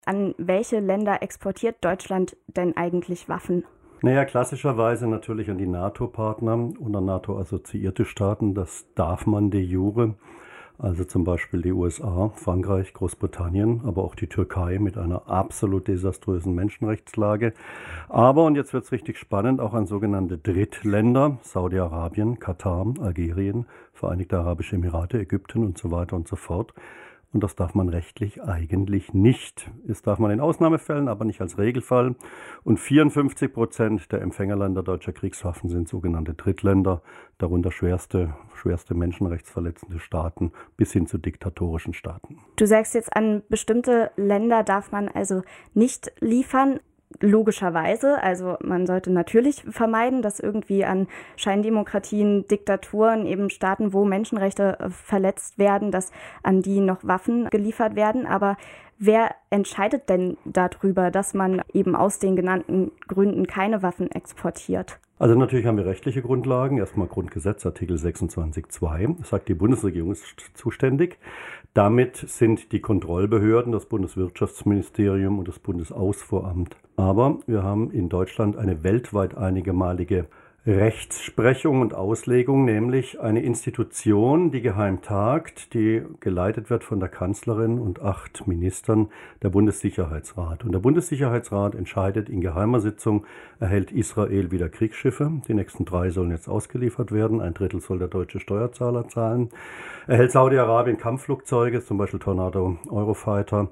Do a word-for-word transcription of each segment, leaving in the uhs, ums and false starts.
An welche Länder exportiert Deutschland denn eigentlich Waffen? Naja, klassischerweise natürlich an die NATO-Partner und an NATO-assoziierte Staaten. Das darf man de jure. Also zum Beispiel die U S A, Frankreich, Großbritannien, aber auch die Türkei mit einer absolut desaströsen Menschenrechtslage. Aber, und jetzt wird es richtig spannend, auch an sogenannte Drittländer, Saudi-Arabien, Katar, Algerien, Vereinigte Arabische Emirate, Ägypten und so weiter und so fort. Und das darf man rechtlich eigentlich nicht. Das darf man in Ausnahmefällen, aber nicht als Regelfall. Und vierundfünfzig Prozent der Empfängerländer deutscher Kriegswaffen sind sogenannte Drittländer, darunter schwerste, schwerste menschenrechtsverletzende Staaten bis hin zu diktatorischen Staaten. Du sagst jetzt, an bestimmte Länder darf man also nicht liefern. Logischerweise, also man sollte natürlich vermeiden, dass irgendwie an Scheindemokratien, Diktaturen, eben Staaten, wo Menschenrechte verletzt werden, dass an die noch Waffen geliefert werden. Aber wer entscheidet denn darüber, dass man eben aus den genannten Gründen keine Waffen exportiert? Also natürlich haben wir rechtliche Grundlagen. Erstmal Grundgesetz, Artikel sechsundzwanzig Absatz zwei. Das sagt, die Bundesregierung ist zuständig. Damit sind die Kontrollbehörden, das Bundeswirtschaftsministerium und das Bundesausfuhramt. Aber wir haben in Deutschland eine weltweit einmalige Rechtsprechung und Auslegung, nämlich eine Institution, die geheim tagt, die geleitet wird von der Kanzlerin und acht Ministern, der Bundessicherheitsrat. Und der Bundessicherheitsrat entscheidet in geheimer Sitzung, erhält Israel wieder Kriegsschiffe. Die nächsten drei sollen jetzt ausgeliefert werden. Ein Drittel soll der deutsche Steuerzahler zahlen. Erhält Saudi-Arabien Kampfflugzeuge, zum Beispiel Tornado Eurofighter.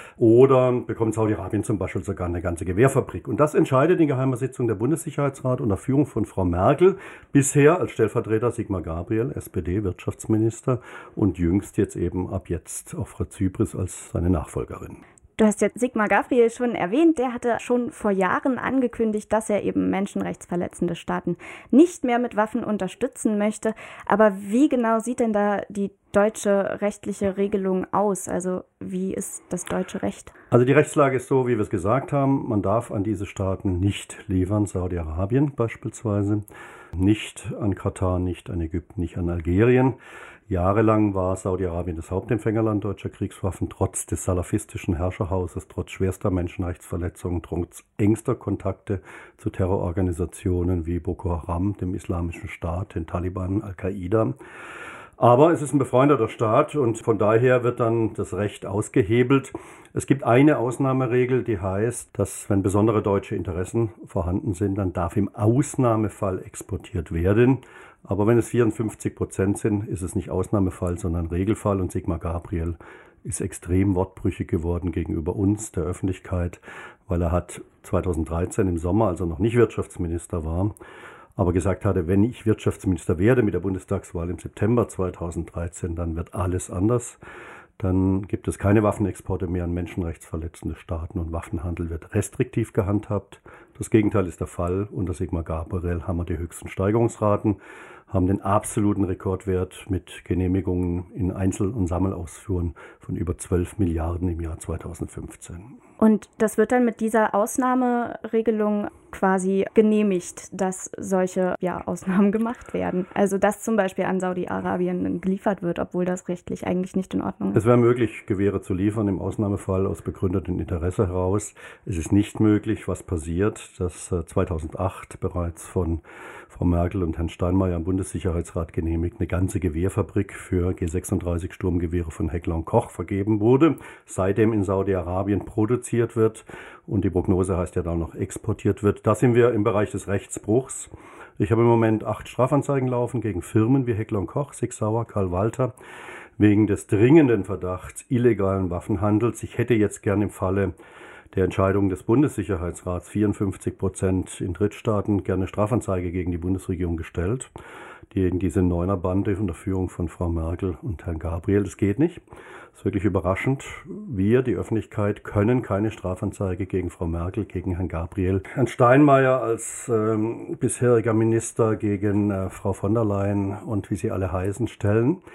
Oder bekommt Saudi-Arabien zum Beispiel sogar eine ganze Gewehrfabrik. Und das entscheidet in geheimer Sitzung der Bundessicherheitsrat unter Führung von Frau Merkel. Bisher als Stellvertreter Sigmar Gabriel, S P D-Wirtschaftsminister. Und jüngst jetzt eben ab jetzt auch Frau Zypris als seine Nachfolgerin. Du hast jetzt Sigmar Gabriel schon erwähnt, der hatte schon vor Jahren angekündigt, dass er eben menschenrechtsverletzende Staaten nicht mehr mit Waffen unterstützen möchte. Aber wie genau sieht denn da die deutsche rechtliche Regelung aus? Also wie ist das deutsche Recht? Also die Rechtslage ist so, wie wir es gesagt haben, man darf an diese Staaten nicht liefern, Saudi-Arabien beispielsweise, nicht an Katar, nicht an Ägypten, nicht an Algerien. Jahrelang war Saudi-Arabien das Hauptempfängerland deutscher Kriegswaffen, trotz des salafistischen Herrscherhauses, trotz schwerster Menschenrechtsverletzungen, trotz engster Kontakte zu Terrororganisationen wie Boko Haram, dem Islamischen Staat, den Taliban, Al-Qaida. Aber es ist ein befreundeter Staat und von daher wird dann das Recht ausgehebelt. Es gibt eine Ausnahmeregel, die heißt, dass wenn besondere deutsche Interessen vorhanden sind, dann darf im Ausnahmefall exportiert werden. Aber wenn es vierundfünfzig Prozent sind, ist es nicht Ausnahmefall, sondern Regelfall. Und Sigmar Gabriel ist extrem wortbrüchig geworden gegenüber uns, der Öffentlichkeit, weil er hat zweitausenddreizehn im Sommer, als er noch nicht Wirtschaftsminister war, aber gesagt hatte, wenn ich Wirtschaftsminister werde mit der Bundestagswahl im September zweitausenddreizehn, dann wird alles anders. Dann gibt es keine Waffenexporte mehr an menschenrechtsverletzende Staaten und Waffenhandel wird restriktiv gehandhabt. Das Gegenteil ist der Fall. Unter Sigmar Gabriel haben wir die höchsten Steigerungsraten, haben den absoluten Rekordwert mit Genehmigungen in Einzel- und Sammelausfuhren von über zwölf Milliarden im Jahr zweitausendfünfzehn. Und das wird dann mit dieser Ausnahmeregelung quasi genehmigt, dass solche ja, Ausnahmen gemacht werden. Also dass zum Beispiel an Saudi-Arabien geliefert wird, obwohl das rechtlich eigentlich nicht in Ordnung ist. Es wäre möglich, Gewehre zu liefern, im Ausnahmefall aus begründetem Interesse heraus. Es ist nicht möglich, was passiert, dass zweitausendacht bereits von Frau Merkel und Herrn Steinmeier im Bundessicherheitsrat genehmigt eine ganze Gewehrfabrik für G sechsunddreißig Sturmgewehre von Heckler und Koch vergeben wurde, seitdem in Saudi-Arabien produziert wird und die Prognose heißt ja dann noch exportiert wird. Da sind wir im Bereich des Rechtsbruchs. Ich habe im Moment acht Strafanzeigen laufen gegen Firmen wie Heckler und Koch, Sig Sauer, Karl Walter, wegen des dringenden Verdachts illegalen Waffenhandels. Ich hätte jetzt gern im Falle der Entscheidung des Bundessicherheitsrats vierundfünfzig Prozent in Drittstaaten gerne Strafanzeige gegen die Bundesregierung gestellt, gegen diese Neunerbande unter Führung von Frau Merkel und Herrn Gabriel. Das geht nicht. Das ist wirklich überraschend. Wir, die Öffentlichkeit, können keine Strafanzeige gegen Frau Merkel, gegen Herrn Gabriel. Herrn Steinmeier als ähm, bisheriger Minister gegen äh, Frau von der Leyen und wie sie alle heißen stellen.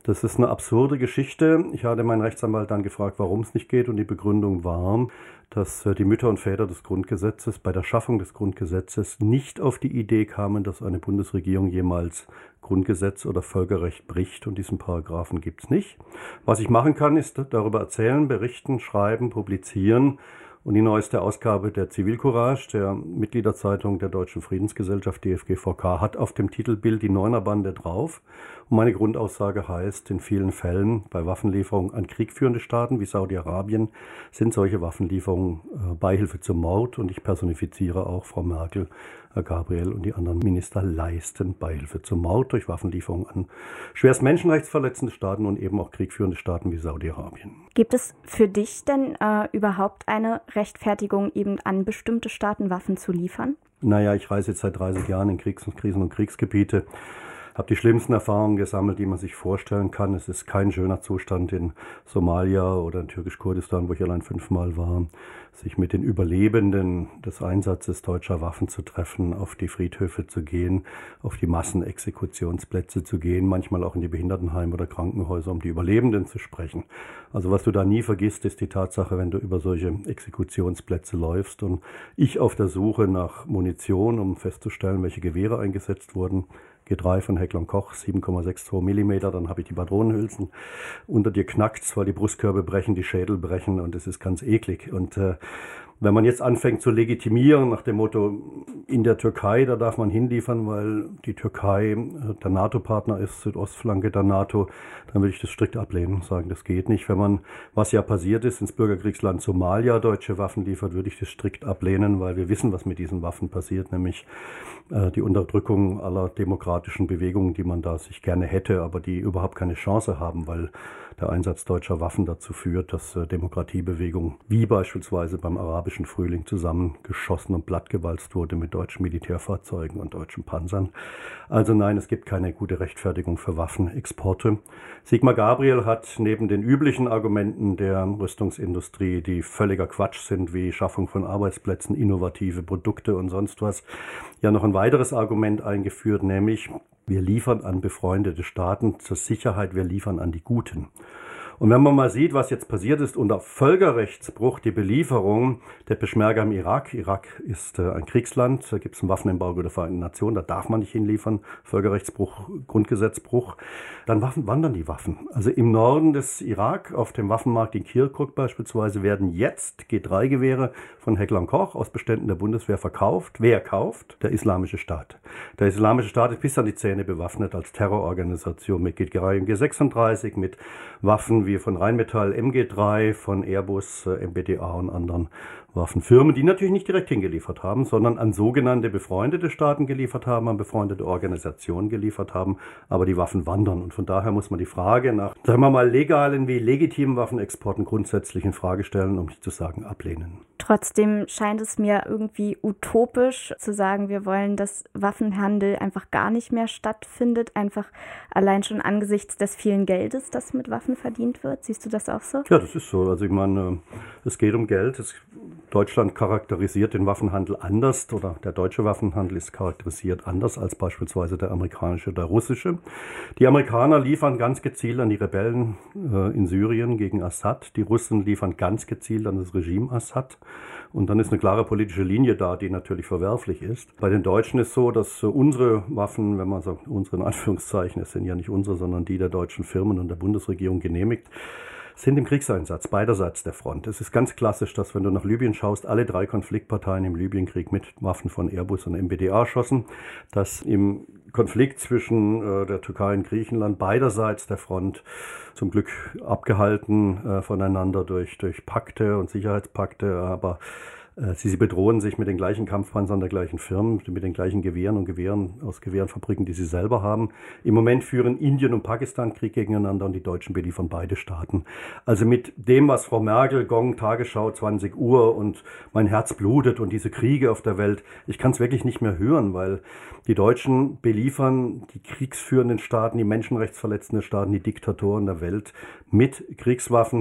Das ist eine absurde Geschichte. Ich hatte meinen Rechtsanwalt dann gefragt, warum es nicht geht, und die Begründung war, dass die Mütter und Väter des Grundgesetzes bei der Schaffung des Grundgesetzes nicht auf die Idee kamen, dass eine Bundesregierung jemals Grundgesetz oder Völkerrecht bricht, und diesen Paragraphen gibt es nicht. Was ich machen kann, ist darüber erzählen, berichten, schreiben, publizieren. Und die neueste Ausgabe der Zivilcourage, der Mitgliederzeitung der Deutschen Friedensgesellschaft D F G V K, hat auf dem Titelbild die Neunerbande drauf. Und meine Grundaussage heißt, in vielen Fällen bei Waffenlieferungen an kriegführende Staaten wie Saudi-Arabien sind solche Waffenlieferungen äh, Beihilfe zum Mord. Und ich personifiziere auch Frau Merkel, Herr Gabriel und die anderen Minister leisten Beihilfe zum Mord durch Waffenlieferungen an schwerst menschenrechtsverletzende Staaten und eben auch kriegführende Staaten wie Saudi-Arabien. Gibt es für dich denn äh, überhaupt eine Rechtfertigung, eben an bestimmte Staaten Waffen zu liefern? Naja, ich reise jetzt seit dreißig Jahren in Kriegs- und Krisen- und Kriegsgebiete. Habe die schlimmsten Erfahrungen gesammelt, die man sich vorstellen kann. Es ist kein schöner Zustand in Somalia oder in Türkisch-Kurdistan, wo ich allein fünfmal war, sich mit den Überlebenden des Einsatzes deutscher Waffen zu treffen, auf die Friedhöfe zu gehen, auf die Massenexekutionsplätze zu gehen, manchmal auch in die Behindertenheime oder Krankenhäuser, um die Überlebenden zu sprechen. Also was du da nie vergisst, ist die Tatsache, wenn du über solche Exekutionsplätze läufst und ich auf der Suche nach Munition, um festzustellen, welche Gewehre eingesetzt wurden, G drei von Heckler und Koch, sieben Komma zweiundsechzig Millimeter, dann habe ich die Patronenhülsen. Unter dir knackt's, weil die Brustkörbe brechen, die Schädel brechen, und es ist ganz eklig. Und äh, wenn man jetzt anfängt zu legitimieren nach dem Motto, in der Türkei, da darf man hinliefern, weil die Türkei der NATO-Partner ist, Südostflanke der NATO, dann würde ich das strikt ablehnen, sagen, das geht nicht. Wenn man, was ja passiert ist, ins Bürgerkriegsland Somalia deutsche Waffen liefert, würde ich das strikt ablehnen, weil wir wissen, was mit diesen Waffen passiert, nämlich äh, die Unterdrückung aller demokratischen Bewegungen, die man da sich gerne hätte, aber die überhaupt keine Chance haben, weil der Einsatz deutscher Waffen dazu führt, dass äh, Demokratiebewegungen wie beispielsweise beim arabischen Frühling zusammengeschossen und plattgewalzt wurde mit deutschen Militärfahrzeugen und deutschen Panzern. Also nein, es gibt keine gute Rechtfertigung für Waffenexporte. Sigmar Gabriel hat neben den üblichen Argumenten der Rüstungsindustrie, die völliger Quatsch sind, wie Schaffung von Arbeitsplätzen, innovative Produkte und sonst was, ja noch ein weiteres Argument eingeführt, nämlich wir liefern an befreundete Staaten zur Sicherheit, wir liefern an die Guten. Und wenn man mal sieht, was jetzt passiert ist unter Völkerrechtsbruch, die Belieferung der Peschmerga im Irak. Irak ist äh, ein Kriegsland, da gibt es ein Waffenembargo der Vereinten Nationen, da darf man nicht hinliefern, Völkerrechtsbruch, Grundgesetzbruch. Dann Waffen, wandern die Waffen. Also im Norden des Irak, auf dem Waffenmarkt in Kirkuk beispielsweise, werden jetzt G drei Gewehre von Heckler und Koch aus Beständen der Bundeswehr verkauft. Wer kauft? Der Islamische Staat. Der Islamische Staat ist bis an die Zähne bewaffnet als Terrororganisation mit G drei und G sechsunddreißig, mit Waffen wie von Rheinmetall M G drei, von Airbus, M B D A und anderen Waffenfirmen, die natürlich nicht direkt hingeliefert haben, sondern an sogenannte befreundete Staaten geliefert haben, an befreundete Organisationen geliefert haben, aber die Waffen wandern. Und von daher muss man die Frage nach, sagen wir mal, legalen wie legitimen Waffenexporten grundsätzlich in Frage stellen, um nicht zu sagen ablehnen. Trotzdem scheint es mir irgendwie utopisch zu sagen, wir wollen, dass Waffenhandel einfach gar nicht mehr stattfindet, einfach allein schon angesichts des vielen Geldes, das mit Waffen verdient wird. Siehst du das auch so? Ja, das ist so. Also ich meine, es geht um Geld. Es, Deutschland charakterisiert den Waffenhandel anders, oder der deutsche Waffenhandel ist charakterisiert anders als beispielsweise der amerikanische oder der russische. Die Amerikaner liefern ganz gezielt an die Rebellen äh, in Syrien gegen Assad. Die Russen liefern ganz gezielt an das Regime Assad. Und dann ist eine klare politische Linie da, die natürlich verwerflich ist. Bei den Deutschen ist so, dass unsere Waffen, wenn man sagt, unsere in Anführungszeichen, es sind ja nicht unsere, sondern die der deutschen Firmen und der Bundesregierung genehmigt, sind im Kriegseinsatz beiderseits der Front. Es ist ganz klassisch, dass wenn du nach Libyen schaust, alle drei Konfliktparteien im Libyenkrieg mit Waffen von Airbus und M B D A schossen, dass im Konflikt zwischen äh, der Türkei und Griechenland beiderseits der Front zum Glück abgehalten äh, voneinander durch, durch Pakte und Sicherheitspakte, aber Sie, sie bedrohen sich mit den gleichen Kampfpanzern der gleichen Firmen, mit den gleichen Gewehren und Gewehren aus Gewehrenfabriken, die sie selber haben. Im Moment führen Indien und Pakistan Krieg gegeneinander und die Deutschen beliefern beide Staaten. Also mit dem, was Frau Merkel, Gong, Tagesschau, zwanzig Uhr und mein Herz blutet und diese Kriege auf der Welt, ich kann es wirklich nicht mehr hören, weil die Deutschen beliefern die kriegsführenden Staaten, die menschenrechtsverletzenden Staaten, die Diktatoren der Welt mit Kriegswaffen.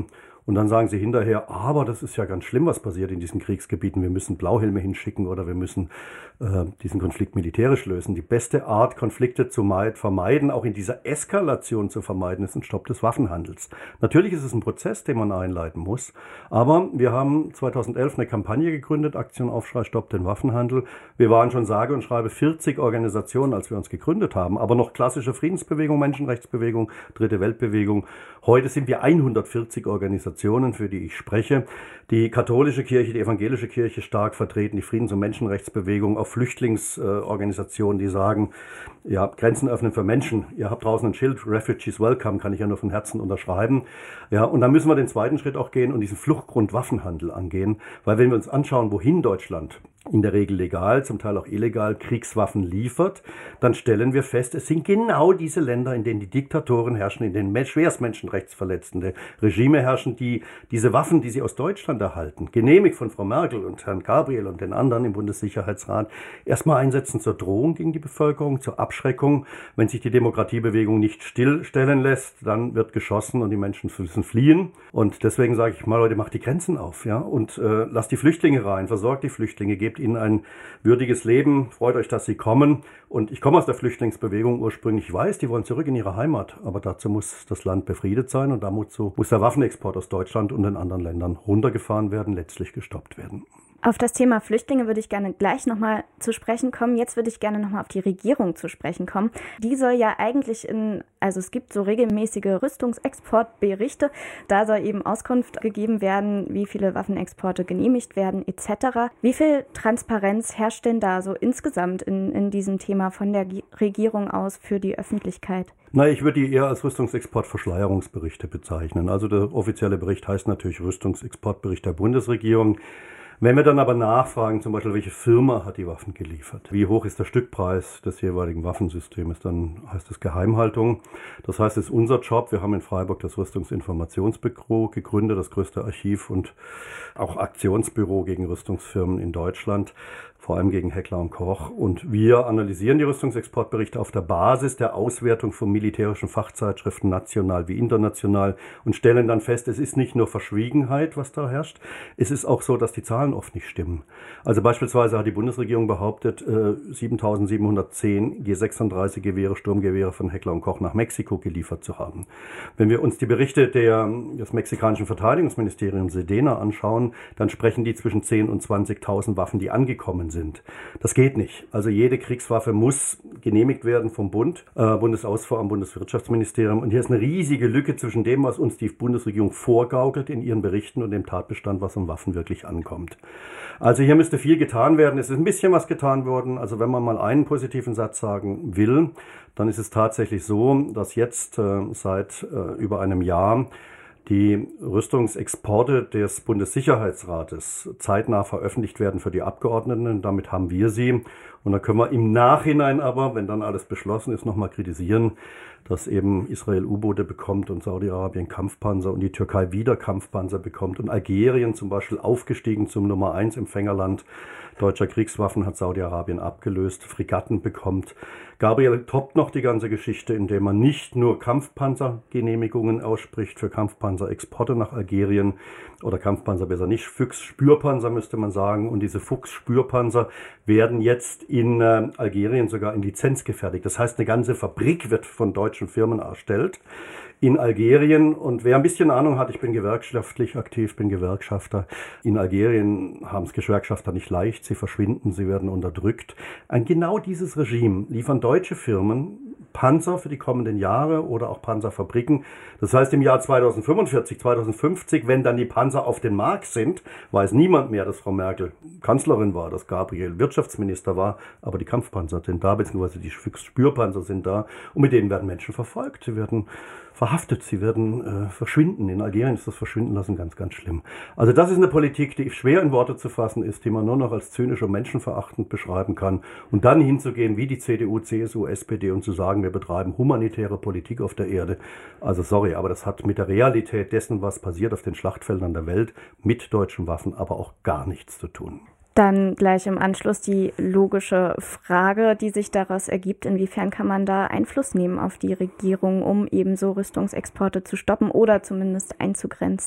Und dann sagen sie hinterher, aber das ist ja ganz schlimm, was passiert in diesen Kriegsgebieten. Wir müssen Blauhelme hinschicken oder wir müssen äh, diesen Konflikt militärisch lösen. Die beste Art, Konflikte zu vermeiden, auch in dieser Eskalation zu vermeiden, ist ein Stopp des Waffenhandels. Natürlich ist es ein Prozess, den man einleiten muss. Aber wir haben zweitausendelf eine Kampagne gegründet, Aktion Aufschrei, Stopp den Waffenhandel. Wir waren schon sage und schreibe vierzig Organisationen, als wir uns gegründet haben. Aber noch klassische Friedensbewegung, Menschenrechtsbewegung, Dritte Weltbewegung. Heute sind wir hundertvierzig Organisationen, für die ich spreche. Die katholische Kirche, die evangelische Kirche stark vertreten, die Friedens- und Menschenrechtsbewegung, auch Flüchtlingsorganisationen, die sagen, ja, Grenzen öffnen für Menschen. Ihr habt draußen ein Schild, Refugees Welcome, kann ich ja nur von Herzen unterschreiben. Ja, und dann müssen wir den zweiten Schritt auch gehen und diesen Fluchtgrund Waffenhandel angehen. Weil wenn wir uns anschauen, wohin Deutschland in der Regel legal, zum Teil auch illegal Kriegswaffen liefert, dann stellen wir fest, es sind genau diese Länder, in denen die Diktatoren herrschen, in denen schwerst menschenrechtsverletzende Regime herrschen, die diese Waffen, die sie aus Deutschland erhalten, genehmigt von Frau Merkel und Herrn Gabriel und den anderen im Bundessicherheitsrat, erstmal einsetzen zur Drohung gegen die Bevölkerung, zur Abschreckung. Wenn sich die Demokratiebewegung nicht stillstellen lässt, dann wird geschossen und die Menschen müssen fliehen. Und deswegen sage ich mal, Leute, macht die Grenzen auf, ja, und äh, lasst die Flüchtlinge rein, versorgt die Flüchtlinge, gebt ihnen ein würdiges Leben, freut euch, dass sie kommen. Und ich komme aus der Flüchtlingsbewegung ursprünglich. Ich weiß, die wollen zurück in ihre Heimat, aber dazu muss das Land befriedet sein und dazu muss der Waffenexport aus Deutschland und den anderen Ländern runtergefahren werden, letztlich gestoppt werden. Auf das Thema Flüchtlinge würde ich gerne gleich nochmal zu sprechen kommen. Jetzt würde ich gerne nochmal auf die Regierung zu sprechen kommen. Die soll ja eigentlich in, also es gibt so regelmäßige Rüstungsexportberichte. Da soll eben Auskunft gegeben werden, wie viele Waffenexporte genehmigt werden et cetera. Wie viel Transparenz herrscht denn da so insgesamt in, in diesem Thema von der Regierung aus für die Öffentlichkeit? Na, ich würde die eher als Rüstungsexportverschleierungsberichte bezeichnen. Also der offizielle Bericht heißt natürlich Rüstungsexportbericht der Bundesregierung. Wenn wir dann aber nachfragen, zum Beispiel, welche Firma hat die Waffen geliefert, wie hoch ist der Stückpreis des jeweiligen Waffensystems, dann heißt es Geheimhaltung. Das heißt, es ist unser Job. Wir haben in Freiburg das Rüstungsinformationsbüro gegründet, das größte Archiv und auch Aktionsbüro gegen Rüstungsfirmen in Deutschland, vor allem gegen Heckler und Koch. Und wir analysieren die Rüstungsexportberichte auf der Basis der Auswertung von militärischen Fachzeitschriften, national wie international, und stellen dann fest, es ist nicht nur Verschwiegenheit, was da herrscht, es ist auch so, dass die Zahlen oft nicht stimmen. Also beispielsweise hat die Bundesregierung behauptet, äh, siebentausendsiebenhundertzehn G sechsunddreißig Gewehre, Sturmgewehre von Heckler und Koch nach Mexiko geliefert zu haben. Wenn wir uns die Berichte der, des mexikanischen Verteidigungsministeriums SEDENA anschauen, dann sprechen die zwischen zehntausend und zwanzigtausend Waffen, die angekommen sind. sind. Das geht nicht. Also jede Kriegswaffe muss genehmigt werden vom Bund, äh, Bundesausfuhr, Bundeswirtschaftsministerium. Und hier ist eine riesige Lücke zwischen dem, was uns die Bundesregierung vorgaukelt in ihren Berichten und dem Tatbestand, was um Waffen wirklich ankommt. Also hier müsste viel getan werden. Es ist ein bisschen was getan worden. Also wenn man mal einen positiven Satz sagen will, dann ist es tatsächlich so, dass jetzt äh, seit äh, über einem Jahr die Rüstungsexporte des Bundessicherheitsrates zeitnah veröffentlicht werden für die Abgeordneten. Damit haben wir sie. Und da können wir im Nachhinein aber, wenn dann alles beschlossen ist, nochmal kritisieren, dass eben Israel U-Boote bekommt und Saudi-Arabien Kampfpanzer und die Türkei wieder Kampfpanzer bekommt und Algerien zum Beispiel aufgestiegen zum Nummer eins Empfängerland deutscher Kriegswaffen hat Saudi-Arabien abgelöst, Fregatten bekommt. Gabriel toppt noch die ganze Geschichte, indem man nicht nur Kampfpanzergenehmigungen ausspricht für Kampfpanzerexporte nach Algerien oder Kampfpanzer besser nicht, Fuchs-Spürpanzer müsste man sagen. Und diese Fuchs-Spürpanzer werden jetzt in äh, Algerien sogar in Lizenz gefertigt. Das heißt, eine ganze Fabrik wird von deutschen Firmen erstellt in Algerien. Und wer ein bisschen Ahnung hat, ich bin gewerkschaftlich aktiv, bin Gewerkschafter. In Algerien haben es Gewerkschafter nicht leicht, sie verschwinden, sie werden unterdrückt. An genau dieses Regime liefern deutsche Firmen Panzer für die kommenden Jahre oder auch Panzerfabriken. Das heißt, im Jahr zweitausendfünfundvierzig, zweitausendfünfzig, wenn dann die Panzer auf dem Markt sind, weiß niemand mehr, dass Frau Merkel Kanzlerin war, dass Gabriel Wirtschaftsminister war, aber die Kampfpanzer sind da, beziehungsweise die Spürpanzer sind da und mit denen werden Menschen verfolgt, sie werden verhaftet, sie werden äh, verschwinden. In Algerien ist das Verschwinden lassen ganz, ganz schlimm. Also das ist eine Politik, die schwer in Worte zu fassen ist, die man nur noch als zynisch und menschenverachtend beschreiben kann. Und dann hinzugehen wie die C D U, C S U, S P D und zu sagen, wir betreiben humanitäre Politik auf der Erde. Also sorry, aber das hat mit der Realität dessen, was passiert auf den Schlachtfeldern der Welt, mit deutschen Waffen, aber auch gar nichts zu tun. Dann gleich im Anschluss die logische Frage, die sich daraus ergibt, inwiefern kann man da Einfluss nehmen auf die Regierung, um eben so Rüstungsexporte zu stoppen oder zumindest einzugrenzen?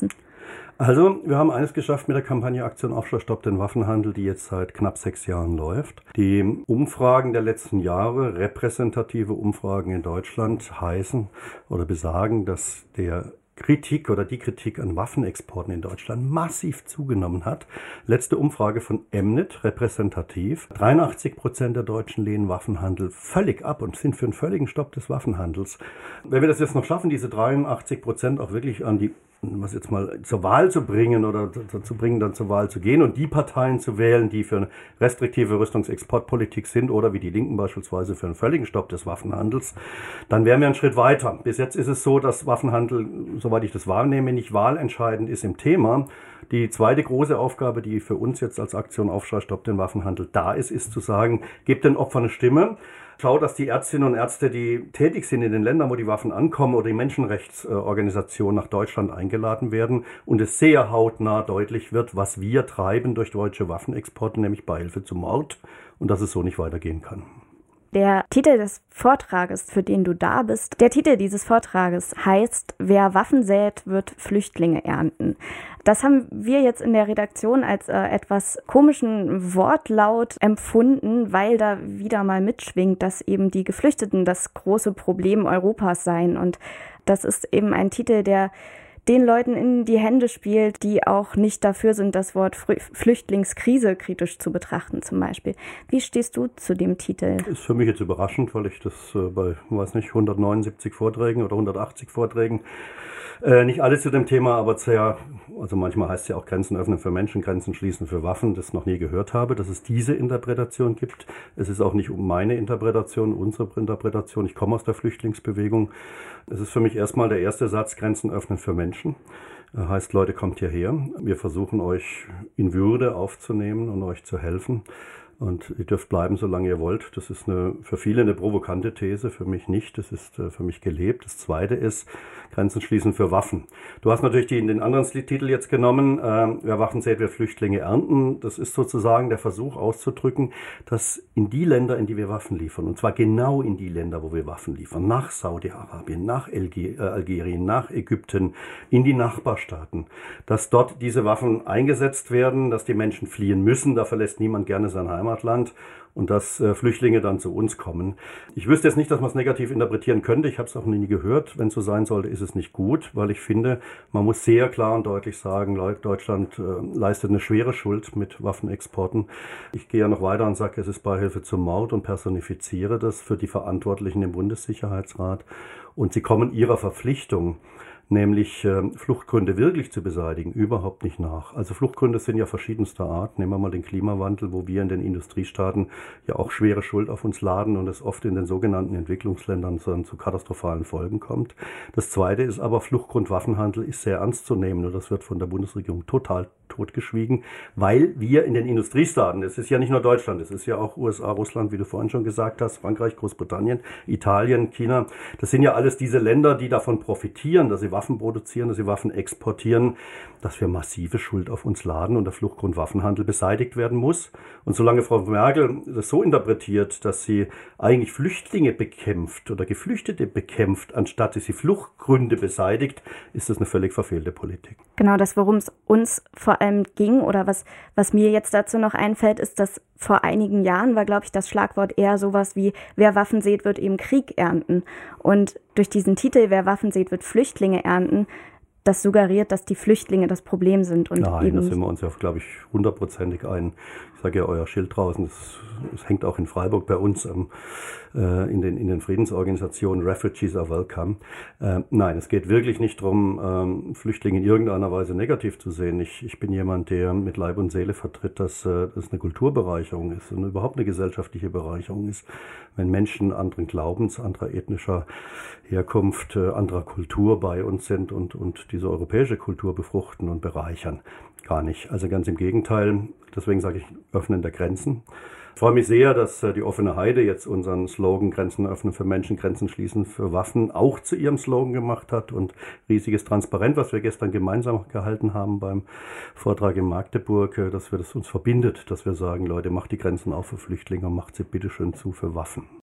Also, wir haben eines geschafft mit der Kampagne Aktion Aufschrei Stopp den Waffenhandel, die jetzt seit knapp sechs Jahren läuft. Die Umfragen der letzten Jahre, repräsentative Umfragen in Deutschland, heißen oder besagen, dass der Kritik oder die Kritik an Waffenexporten in Deutschland massiv zugenommen hat. Letzte Umfrage von Emnet, repräsentativ. dreiundachtzig Prozent der Deutschen lehnen Waffenhandel völlig ab und sind für einen völligen Stopp des Waffenhandels. Wenn wir das jetzt noch schaffen, diese dreiundachtzig Prozent auch wirklich an die was jetzt mal zur Wahl zu bringen oder dazu bringen, dann zur Wahl zu gehen und die Parteien zu wählen, die für eine restriktive Rüstungsexportpolitik sind oder wie die Linken beispielsweise für einen völligen Stopp des Waffenhandels, dann wären wir einen Schritt weiter. Bis jetzt ist es so, dass Waffenhandel, soweit ich das wahrnehme, nicht wahlentscheidend ist im Thema. Die zweite große Aufgabe, die für uns jetzt als Aktion Aufschrei Stopp den Waffenhandel da ist, ist zu sagen, gebt den Opfern eine Stimme. Schau, dass die Ärztinnen und Ärzte, die tätig sind in den Ländern, wo die Waffen ankommen oder die Menschenrechtsorganisationen nach Deutschland eingeladen werden und es sehr hautnah deutlich wird, was wir treiben durch deutsche Waffenexporte, nämlich Beihilfe zum Mord und dass es so nicht weitergehen kann. Der Titel des Vortrages, für den du da bist, der Titel dieses Vortrages heißt, wer Waffen sät, wird Flüchtlinge ernten. Das haben wir jetzt in der Redaktion als äh, etwas komischen Wortlaut empfunden, weil da wieder mal mitschwingt, dass eben die Geflüchteten das große Problem Europas seien. Und das ist eben ein Titel, der den Leuten in die Hände spielt, die auch nicht dafür sind, das Wort Flüchtlingskrise kritisch zu betrachten zum Beispiel. Wie stehst du zu dem Titel? Ist für mich jetzt überraschend, weil ich das äh, bei, weiß nicht, hundertneunundsiebzig Vorträgen oder hundertachtzig Vorträgen Äh, nicht alle zu dem Thema, aber sehr, also manchmal heißt es ja auch Grenzen öffnen für Menschen, Grenzen schließen für Waffen, das noch nie gehört habe, dass es diese Interpretation gibt. Es ist auch nicht um meine Interpretation, unsere Interpretation. Ich komme aus der Flüchtlingsbewegung. Es ist für mich erstmal der erste Satz, Grenzen öffnen für Menschen. Das heißt, Leute, kommt hierher. Wir versuchen euch in Würde aufzunehmen und euch zu helfen. Und ihr dürft bleiben, solange ihr wollt. Das ist eine, für viele eine provokante These, für mich nicht. Das ist äh, für mich gelebt. Das Zweite ist, Grenzen schließen für Waffen. Du hast natürlich die, den anderen Titel jetzt genommen, äh, wer Waffen sät, wird Flüchtlinge ernten. Das ist sozusagen der Versuch auszudrücken, dass in die Länder, in die wir Waffen liefern, und zwar genau in die Länder, wo wir Waffen liefern, nach Saudi-Arabien, nach Alge- äh, Algerien, nach Ägypten, in die Nachbarstaaten, dass dort diese Waffen eingesetzt werden, dass die Menschen fliehen müssen. Da verlässt niemand gerne sein Heimat. Heimatland und dass äh, Flüchtlinge dann zu uns kommen. Ich wüsste jetzt nicht, dass man es negativ interpretieren könnte. Ich habe es auch nie gehört. Wenn es so sein sollte, ist es nicht gut, weil ich finde, man muss sehr klar und deutlich sagen, Leute, Deutschland äh, leistet eine schwere Schuld mit Waffenexporten. Ich gehe ja noch weiter und sage, es ist Beihilfe zum Mord und personifiziere das für die Verantwortlichen im Bundessicherheitsrat. Und sie kommen ihrer Verpflichtung, nämlich äh, Fluchtgründe wirklich zu beseitigen, überhaupt nicht nach. Also Fluchtgründe sind ja verschiedenster Art. Nehmen wir mal den Klimawandel, wo wir in den Industriestaaten ja auch schwere Schuld auf uns laden und es oft in den sogenannten Entwicklungsländern zu, zu katastrophalen Folgen kommt. Das Zweite ist aber, Fluchtgrund Waffenhandel ist sehr ernst zu nehmen und das wird von der Bundesregierung total totgeschwiegen, weil wir in den Industriestaaten, es ist ja nicht nur Deutschland, es ist ja auch U S A, Russland, wie du vorhin schon gesagt hast, Frankreich, Großbritannien, Italien, China, das sind ja alles diese Länder, die davon profitieren, dass sie Waffen produzieren, dass sie Waffen exportieren, dass wir massive Schuld auf uns laden und der Fluchtgrund Waffenhandel beseitigt werden muss. Und solange Frau Merkel das so interpretiert, dass sie eigentlich Flüchtlinge bekämpft oder Geflüchtete bekämpft, anstatt dass sie Fluchtgründe beseitigt, ist das eine völlig verfehlte Politik. Genau, das, worum es uns vor allem ging oder was, was mir jetzt dazu noch einfällt, ist, dass vor einigen Jahren war, glaube ich, das Schlagwort eher sowas wie, wer Waffen sät, wird eben Krieg ernten. Und durch diesen Titel, wer Waffen sät, wird Flüchtlinge ernten, das suggeriert, dass die Flüchtlinge das Problem sind. Und Nein, eben da sind wir uns ja, glaube ich, hundertprozentig ein. Ich sage ja, euer Schild draußen, das, das hängt auch in Freiburg bei uns ähm, äh, in, den, in den Friedensorganisationen, Refugees are welcome. Äh, nein, es geht wirklich nicht darum, ähm, Flüchtlinge in irgendeiner Weise negativ zu sehen. Ich, ich bin jemand, der mit Leib und Seele vertritt, dass äh, das eine Kulturbereicherung ist und überhaupt eine gesellschaftliche Bereicherung ist, wenn Menschen anderen Glaubens, anderer ethnischer Herkunft, äh, anderer Kultur bei uns sind und, und diese europäische Kultur befruchten und bereichern. Gar nicht. Also ganz im Gegenteil. Deswegen sage ich Öffnen der Grenzen. Ich freue mich sehr, dass die Offene Heide jetzt unseren Slogan Grenzen öffnen für Menschen, Grenzen schließen für Waffen auch zu ihrem Slogan gemacht hat und riesiges Transparent, was wir gestern gemeinsam gehalten haben beim Vortrag in Magdeburg, dass wir das uns verbindet, dass wir sagen, Leute, macht die Grenzen auf für Flüchtlinge, macht sie bitteschön zu für Waffen.